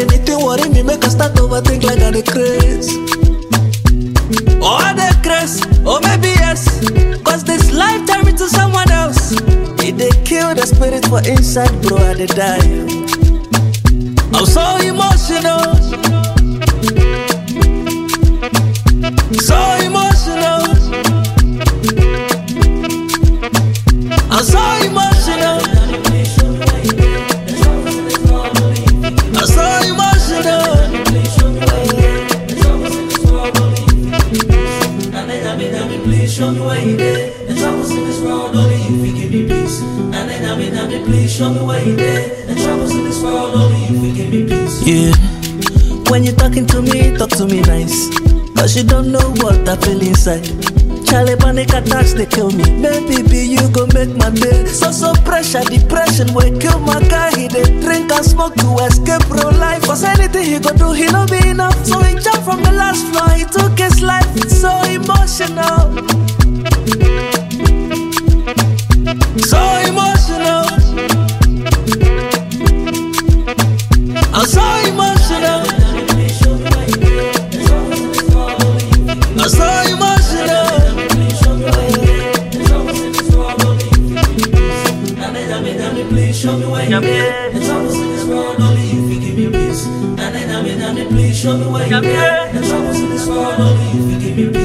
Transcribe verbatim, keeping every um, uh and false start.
anything worry me, make I start overthink like I the craze. Or I the craze, or maybe yes. Cause this life turn me to someone else. It they kill the spirit for inside, bro, I they die. I'm so emotional, so emotional. I'm so emotional, I'm so emotional. Please show me where you there. The troubles in this world, only you can give me peace. And then I mean, I mean, please show me where you there. The troubles in this world, only you can give me peace. Yeah, when you're talking to me, talk to me nice. Cause you don't know what I feel inside. Charlie panic attacks, they kill me. Maybe be you go make my day. So so pressure, depression will kill my guy. He dey drink and smoke to escape real life. Cause anything he go do, he no be enough. So he jumped from the last floor, he took his life. It's so emotional, so emotional. I'm so emotional, I'm so emotional. Please show me where you there. The troubles in this world, only you can give me peace. And then I mean, I mean, please show me where you there. The troubles in this world, only you can give me peace.